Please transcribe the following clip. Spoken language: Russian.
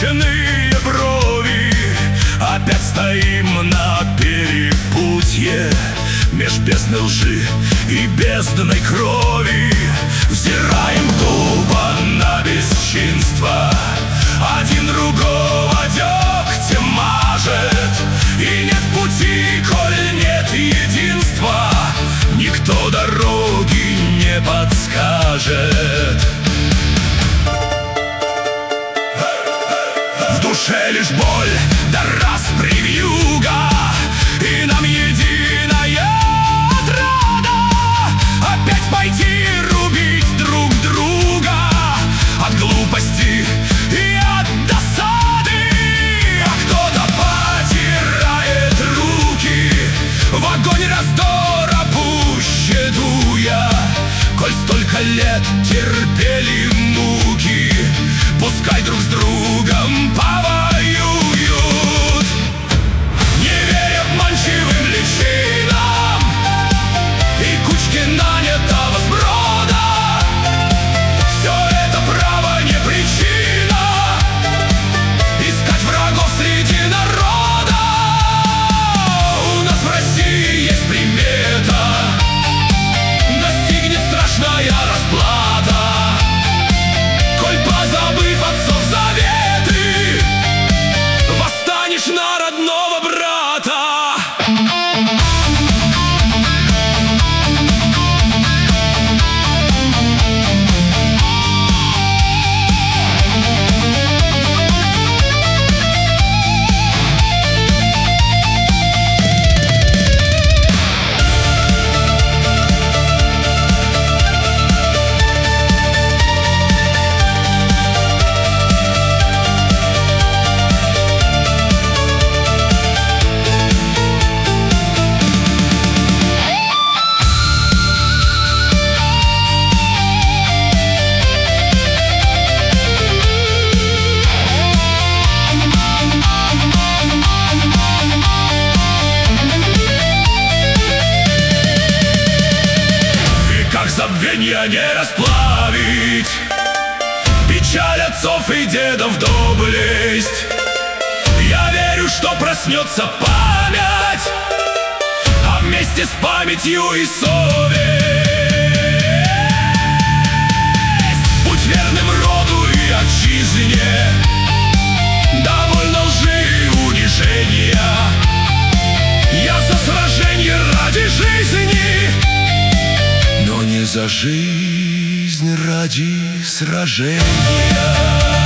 скрюченные брови. Опять стоим на перепутье меж бездны лжи и бездной крови. Взираем тупо на бесчинство, один другого дегтем мажет. И нет пути, коль нет единства, никто дороги не подскажет. В душе лишь боль да распри вьюга, и нам единая отрада опять пойти рубить друг друга от глупости и от досады. А кто-то потирает руки в огонь раздора пуще дуя. Коль столько лет терпели муки, пускай друг с другом повоюют. Не веря обманчивым личинам и кучке нанятого сброда, все это право не причина искать врагов среди народа. У нас в России есть примета, настигнет страшная расплата, коль позабыв отцов заветы, восстанешь на родного брата. Забвенья не расплавить, печаль отцов и дедов доблесть. Я верю, что проснется память, а вместе с памятью и совесть. Будь верным роду и отчизне, довольно лжи и унижения. Я за сраженье ради жизни, но не за жизнь ради сражения.